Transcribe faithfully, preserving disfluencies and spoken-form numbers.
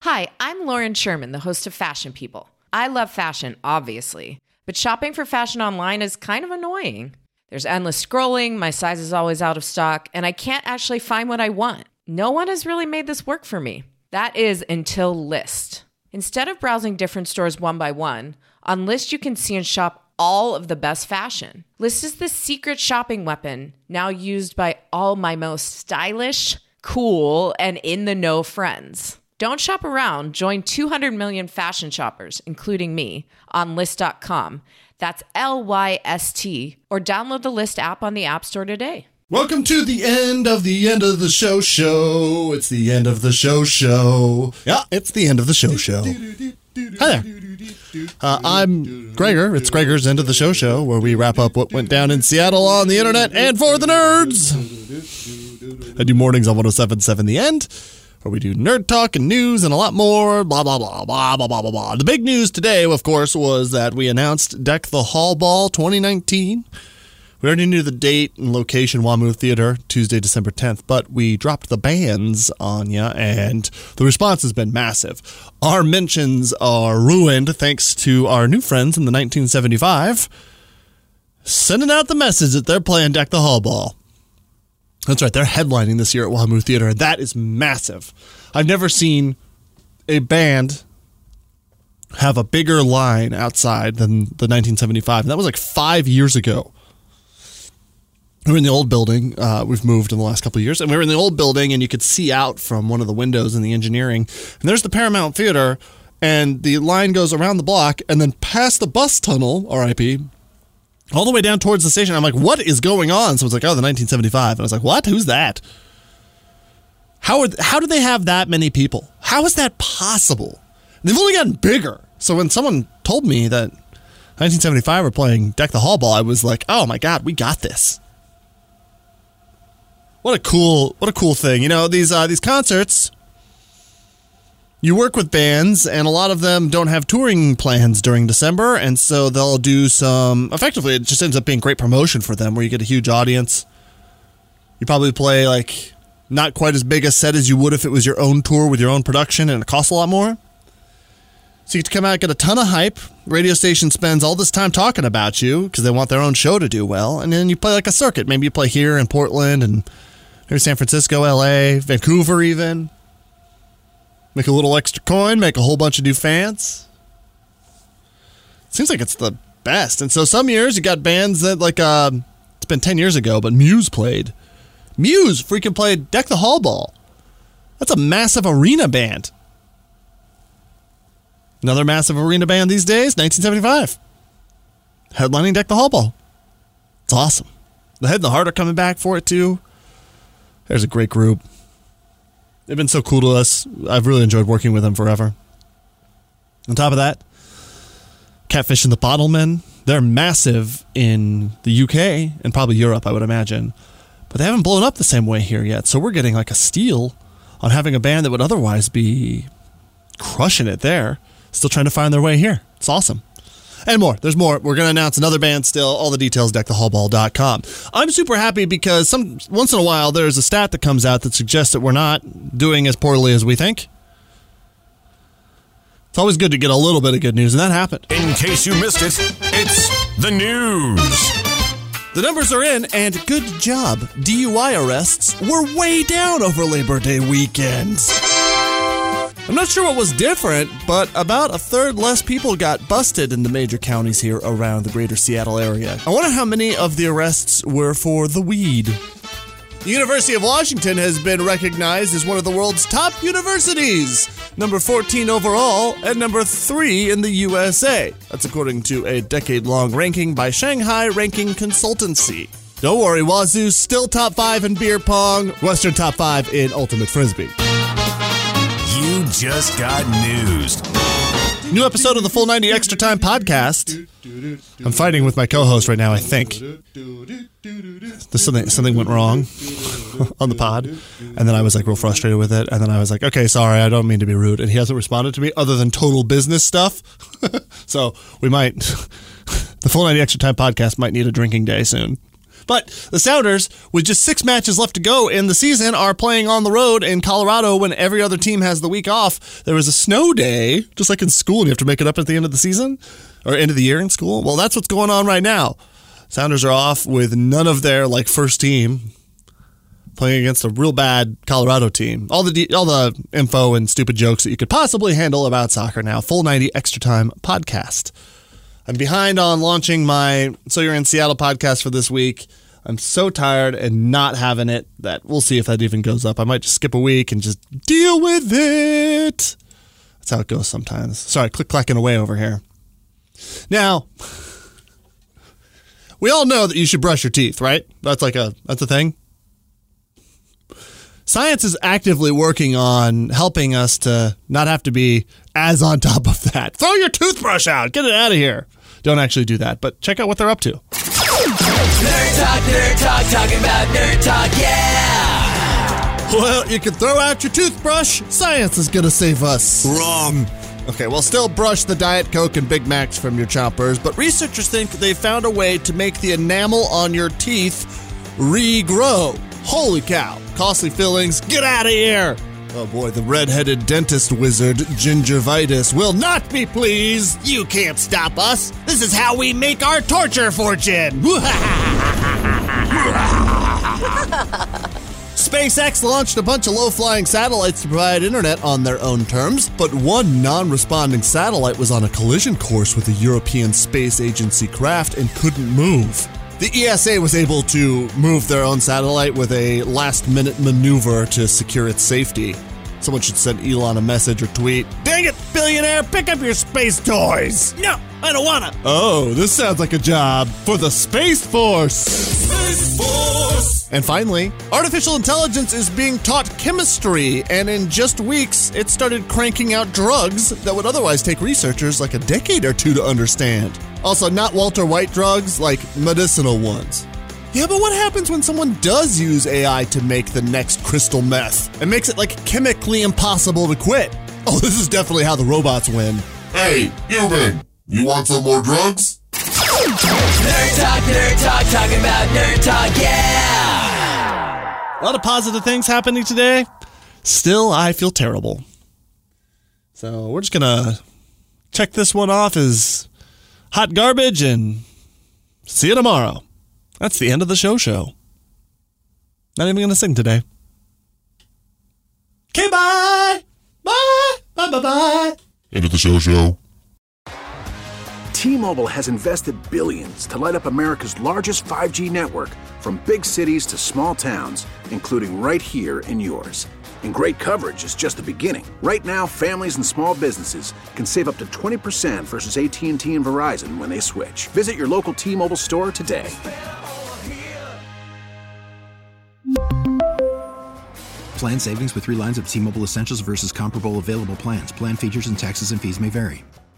Hi, I'm Lauren Sherman, the host of Fashion People. I love fashion, obviously, but shopping for fashion online is kind of annoying. There's endless scrolling, my size is always out of stock, and I can't actually find what I want. No one has really made this work for me. That is until Lyst. Instead of browsing different stores one by one, on Lyst you can see and shop all of the best fashion. Lyst is the secret shopping weapon, now used by all my most stylish, cool, and in-the-know friends. Don't shop around. Join two hundred million fashion shoppers, including me, on Lyst dot com. That's L Y S T. Or download the Lyst app on the App Store today. Welcome to the end of the end of the show show. It's the end of the show show. Yeah, it's the end of the show show. Hi there. Uh, I'm Gregor. It's Gregor's End of the Show show, where we wrap up what went down in Seattle on the internet and for the nerds. I do mornings on one oh seven point seven The End, where we do nerd talk and news and a lot more, blah, blah, blah, blah, blah, blah, blah, blah. The big news today, of course, was that we announced Deck the Hall Ball twenty nineteen. We already knew the date and location, WAMU Theater, Tuesday, December tenth, but we dropped the bands on ya, and the response has been massive. Our mentions are ruined thanks to our new friends in the nineteen seventy-five sending out the message that they're playing Deck the Hall Ball. That's right, they're headlining this year at WAMU Theater, and that is massive. I've never seen a band have a bigger line outside than the nineteen seventy-five, and that was like five years ago. We were in the old building. Uh, we've moved in the last couple of years, and we were in the old building, and you could see out from one of the windows in the engineering, and there's the Paramount Theater, and the line goes around the block, and then past the bus tunnel, R I P, all the way down towards the station. I'm like, what is going on? So it's like, oh, the nineteen seventy-five. And I was like, what? Who's that? How are, how do they have that many people? How is that possible? And they've only gotten bigger. So when someone told me that nineteen seventy-five were playing Deck the Hall Ball, I was like, oh my God, we got this. What a cool, what a cool thing. You know, these uh, these concerts, you work with bands, and a lot of them don't have touring plans during December, and so they'll do some, effectively, it just ends up being great promotion for them, where you get a huge audience. You probably play, like, not quite as big a set as you would if it was your own tour with your own production, and it costs a lot more. So you get to come out, get a ton of hype. Radio station spends all this time talking about you, because they want their own show to do well, and then you play like a circuit. Maybe you play here in Portland, and maybe San Francisco, L A, Vancouver even. Make a little extra coin, make a whole bunch of new fans. Seems like it's the best. And so some years you got bands that, like, uh, it's been ten years ago, but Muse played. Muse freaking played Deck the Hall Ball. That's a massive arena band. Another massive arena band these days, nineteen seventy-five. Headlining Deck the Hall Ball. It's awesome. The Head and the Heart are coming back for it, too. There's a great group. They've been so cool to us. I've really enjoyed working with them forever. On top of that, Catfish and the Bottlemen, they're massive in the U K and probably Europe, I would imagine. But they haven't blown up the same way here yet. So we're getting like a steal on having a band that would otherwise be crushing it there, still trying to find their way here. It's awesome. And more. There's more. We're going to announce another band still. All the details, deck the hall ball dot com. I'm super happy because some once in a while there's a stat that comes out that suggests that we're not doing as poorly as we think. It's always good to get a little bit of good news, and that happened. In case you missed it, it's the news. The numbers are in, and good job. D U I arrests were way down over Labor Day weekend. I'm not sure what was different, but about a third less people got busted in the major counties here around the greater Seattle area. I wonder how many of the arrests were for the weed. The University of Washington has been recognized as one of the world's top universities, number fourteen overall and number three in the U S A. That's according to a decade-long ranking by Shanghai Ranking Consultancy. Don't worry, Wazoo's still top five in beer pong, Western top five in ultimate frisbee. You just got news. New episode of the Full ninety Extra Time podcast. I'm fighting with my co-host right now, I think. There's something, something went wrong on the pod, and then I was like real frustrated with it, and then I was like, okay, sorry, I don't mean to be rude, and he hasn't responded to me other than total business stuff. So we might, the Full ninety Extra Time podcast might need a drinking day soon. But the Sounders, with just six matches left to go in the season, are playing on the road in Colorado when every other team has the week off. There was a snow day, just like in school, and you have to make it up at the end of the season, or end of the year in school. Well, that's what's going on right now. Sounders are off with none of their like first team, playing against a real bad Colorado team. All the de- all the info and stupid jokes that you could possibly handle about soccer now. Full ninety Extra Time podcast. I'm behind on launching my So You're in Seattle podcast for this week. I'm so tired and not having it that we'll see if that even goes up. I might just skip a week and just deal with it. That's how it goes sometimes. Sorry, click-clacking away over here. Now, we all know that you should brush your teeth, right? That's like a that's a thing. Science is actively working on helping us to not have to be as on top of that. Throw your toothbrush out. Get it out of here. Don't actually do that, but check out what they're up to. Nerd Talk, Nerd Talk, talking about Nerd Talk, yeah! Well, you can throw out your toothbrush. Science is going to save us. Wrong. Okay, well, still brush the Diet Coke and Big Macs from your chompers, but researchers think they found a way to make the enamel on your teeth regrow. Holy cow. Costly fillings, get out of here! Oh boy, the red-headed dentist wizard, Gingivitis, will not be pleased! You can't stop us! This is how we make our torture fortune! SpaceX launched a bunch of low-flying satellites to provide internet on their own terms, but one non-responding satellite was on a collision course with a European Space Agency craft and couldn't move. The E S A was able to move their own satellite with a last-minute maneuver to secure its safety. Someone should send Elon a message or tweet, "Dang it, billionaire, pick up your space toys!" No, I don't wanna. Oh, this sounds like a job for the Space Force. Space Force. And finally, artificial intelligence is being taught chemistry, and in just weeks, it started cranking out drugs that would otherwise take researchers like a decade or two to understand. Also, not Walter White drugs, like medicinal ones. Yeah, but what happens when someone does use A I to make the next crystal meth? It makes it, like, chemically impossible to quit. Oh, this is definitely how the robots win. Hey, human, you want some more drugs? Nerd Talk, Nerd Talk, talking about Nerd Talk, yeah! A lot of positive things happening today. Still, I feel terrible. So we're just gonna check this one off as hot garbage and see you tomorrow. That's the end of the show show. Not even gonna sing today. Okay, bye! Bye! Bye bye bye! End of the show show. T-Mobile has invested billions to light up America's largest five G network, from big cities to small towns, including right here in yours. And great coverage is just the beginning. Right now, families and small businesses can save up to twenty percent versus A T and T and Verizon when they switch. Visit your local T-Mobile store today. Plan savings with three lines of T-Mobile Essentials versus comparable available plans. Plan features and taxes and fees may vary.